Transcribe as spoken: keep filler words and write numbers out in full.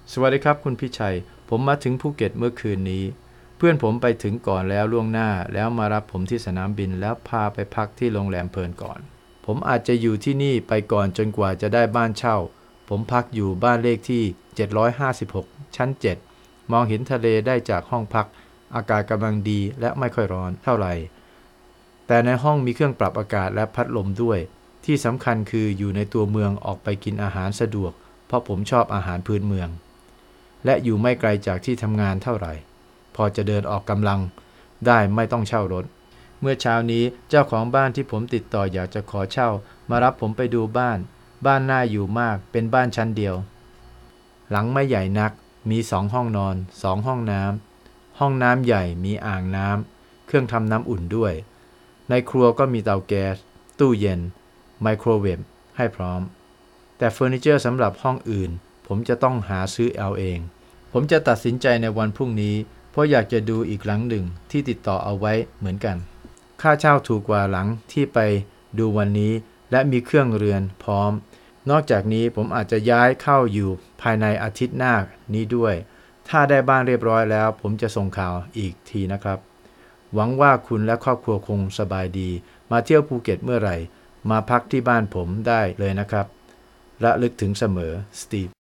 สวัสดีครับคุณพิชัยผมมาถึงภูเก็ตเมื่อคืนนี้เพื่อนผมไปถึงก่อนแล้วล่วงหน้าแล้วมารับผมที่สนามบินแล้วพาไปพักที่โรงแรมเพลินก่อนผมอาจจะอยู่ที่นี่ไปก่อนจนกว่าจะได้บ้านเช่าผมพักอยู่บ้านเลขที่เจ็ดร้อยห้าสิบหกชั้นเจ็ดมองเห็นทะเลได้จากห้องพักอากาศกำลังดีและไม่ค่อยร้อนเท่าไหร่แต่ในห้องมีเครื่องปรับอากาศและพัดลมด้วยที่สำคัญคืออยู่ในตัวเมืองออกไปกินอาหารสะดวกเพราะผมชอบอาหารพื้นเมืองและอยู่ไม่ไกลจากที่ทำงานเท่าไหร่พอจะเดินออกกำลังได้ไม่ต้องเช่ารถเมื่อเช้านี้เจ้าของบ้านที่ผมติดต่ออยากจะขอเช่ามารับผมไปดูบ้านบ้านน่าอยู่มากเป็นบ้านชั้นเดียวหลังไม่ใหญ่นักมีสองห้องนอนสองห้องน้ำห้องน้ำใหญ่มีอ่างน้ำเครื่องทำน้ำอุ่นด้วยในครัวก็มีเตาแก๊สตู้เย็นไมโครเวฟให้พร้อมแต่เฟอร์นิเจอร์สำหรับห้องอื่นผมจะต้องหาซื้อเอาเองผมจะตัดสินใจในวันพรุ่งนี้เพราะอยากจะดูอีกหลังหนึ่งที่ติดต่อเอาไว้เหมือนกันค่าเช่าถูกกว่าหลังที่ไปดูวันนี้และมีเครื่องเรือนพร้อมนอกจากนี้ผมอาจจะย้ายเข้าอยู่ภายในอาทิตย์หน้านี้ด้วยถ้าได้บ้านเรียบร้อยแล้วผมจะส่งข่าวอีกทีนะครับหวังว่าคุณและครอบครัวคงสบายดีมาเที่ยวภูเก็ตเมื่อไหร่มาพักที่บ้านผมได้เลยนะครับระลึกถึงเสมอสตีฟ